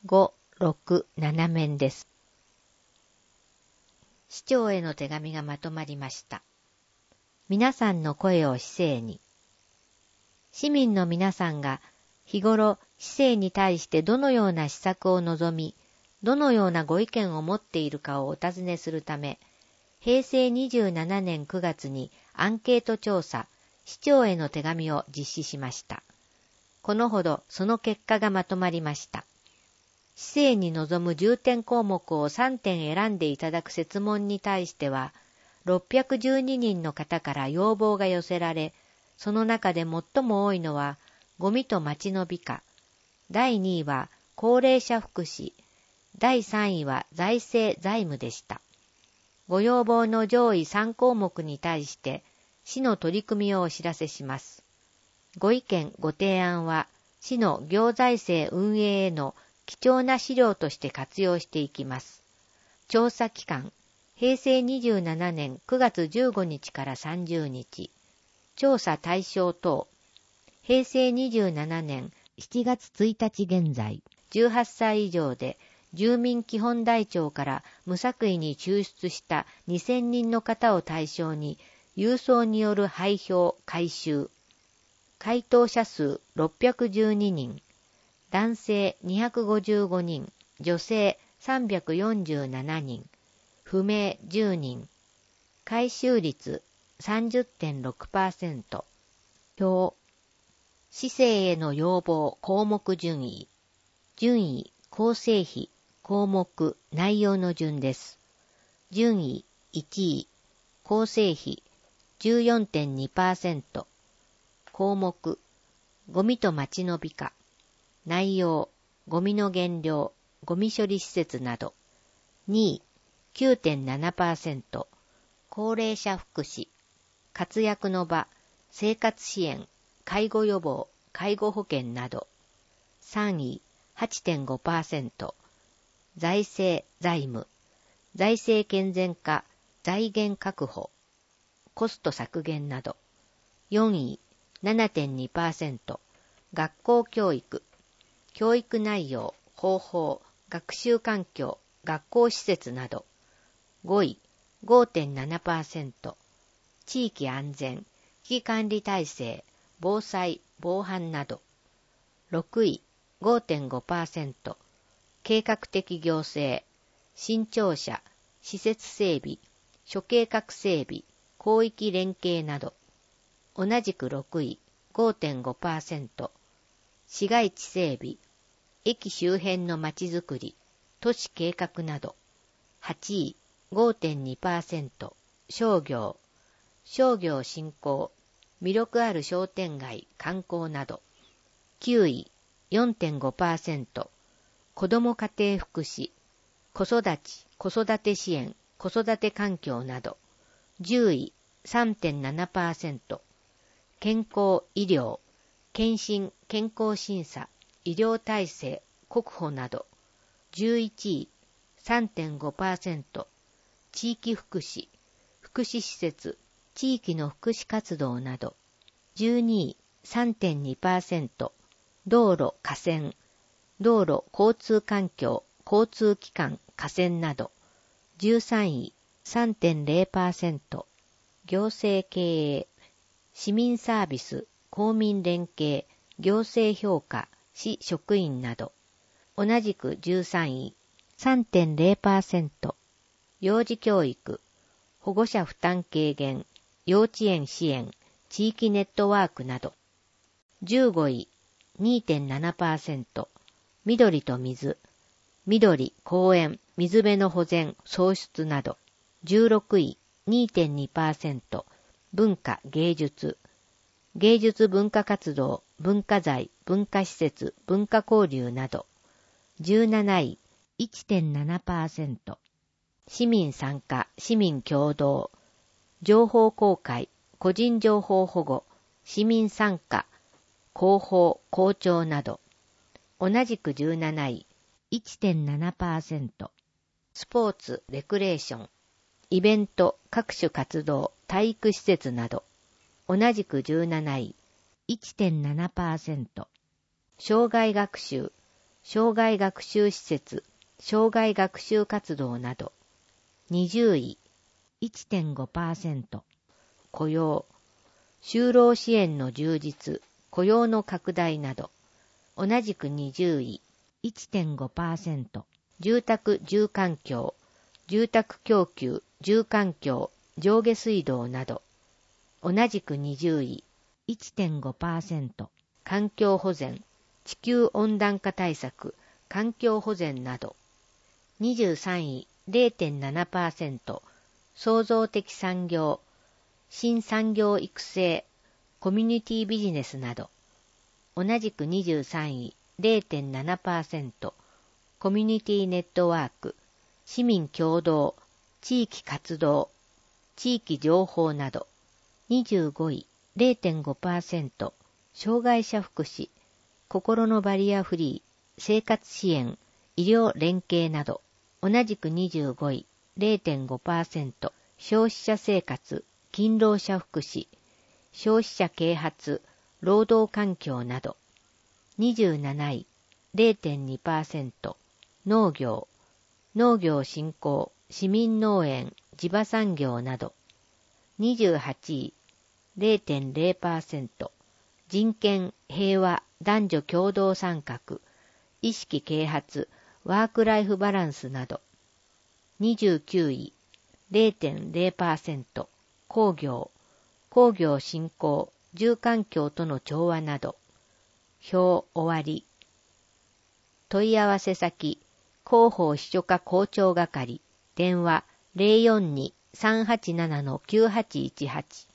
5、6、7面です。市長への手紙がまとまりました。皆さんの声を市政に。市民の皆さんが日頃市政に対してどのような施策を望み、どのようなご意見を持っているかをお尋ねするため、平成27年9月にアンケート調査、市長への手紙を実施しました。このほどその結果がまとまりました。市政に臨む重点項目を3点選んでいただく設問に対しては、612人の方から要望が寄せられ、その中で最も多いのは、ゴミと街の美化、第2位は高齢者福祉、第3位は財政財務でした。ご要望の上位3項目に対して、市の取り組みをお知らせします。ご意見、ご提案は、市の行財政運営への貴重な資料として活用していきます。調査期間、平成27年9月15日から30日。調査対象等、平成27年7月1日現在、18歳以上で住民基本台帳から無作為に抽出した2000人の方を対象に、郵送による配票・回収。回答者数612人。男性255人、女性347人、不明10人、回収率 30.6%、表、市政への要望項目順位、構成費、項目、内容の順です。順位1位、構成費 14.2%、項目、ゴミと街の美化、内容、ゴミの減量、ゴミ処理施設など。2位、9.7%、高齢者福祉、活躍の場、生活支援、介護予防、介護保険など。3位、8.5%、財政、財務、財政健全化、財源確保、コスト削減など。4位、7.2%、学校教育、教育内容、方法、学習環境、学校施設など。5位、5.7%、地域安全、危機管理体制、防災、防犯など。6位、5.5%、計画的行政、新庁舎、施設整備、諸計画整備、広域連携など。同じく6位、5.5%、市街地整備、駅周辺のまちづくり、都市計画など。8位、5.2%、商業振興、魅力ある商店街、観光など。9位、4.5%、子ども家庭福祉、子育て支援、子育て環境など。10位、3.7%、健康医療、検診健康審査、医療体制、国保など。11位、3.5%、地域福祉、福祉施設、地域の福祉活動など。12位、3.2%、道路河川、道路交通環境、交通機関、河川など。13位、3.0%、行政経営、市民サービス、公民連携、行政評価、市職員など。同じく13位、3.0%、幼児教育、保護者負担軽減、幼稚園支援、地域ネットワークなど。15位、2.7%、緑と水、緑、公園、水辺の保全、創出など。16位、2.2%、文化、芸術、芸術文化活動、文化財、文化施設、文化交流など。17位、1.7%、市民参加、市民協働、情報公開、個人情報保護、市民参加、広報、校長など。同じく17位、1.7%、スポーツ、レクレーション、イベント、各種活動、体育施設など。同じく17位、1.7%、障害学習、 生涯学習施設、生涯学習活動など。20位、1.5%、雇用、就労支援の充実、雇用の拡大など。同じく20位、1.5%、住宅・住環境、住宅供給、住環境、上下水道など。同じく20位、1.5%、環境保全、地球温暖化対策、環境保全など。23位、0.7%、創造的産業、新産業育成、コミュニティビジネスなど。同じく23位、0.7%、コミュニティネットワーク、市民共同、地域活動、地域情報など。25位、0.5%、障害者福祉、心のバリアフリー、生活支援、医療連携など。同じく25位、0.5%、消費者生活、勤労者福祉、消費者啓発、労働環境など。27位、0.2%、農業、農業振興、市民農園、地場産業など。28位、0.0%、人権、平和、男女共同参画、意識啓発、ワークライフバランスなど。29位、0.0%、工業、工業振興、住環境との調和など。表終わり。問い合わせ先、広報秘書課校長係、電話 042-387-9818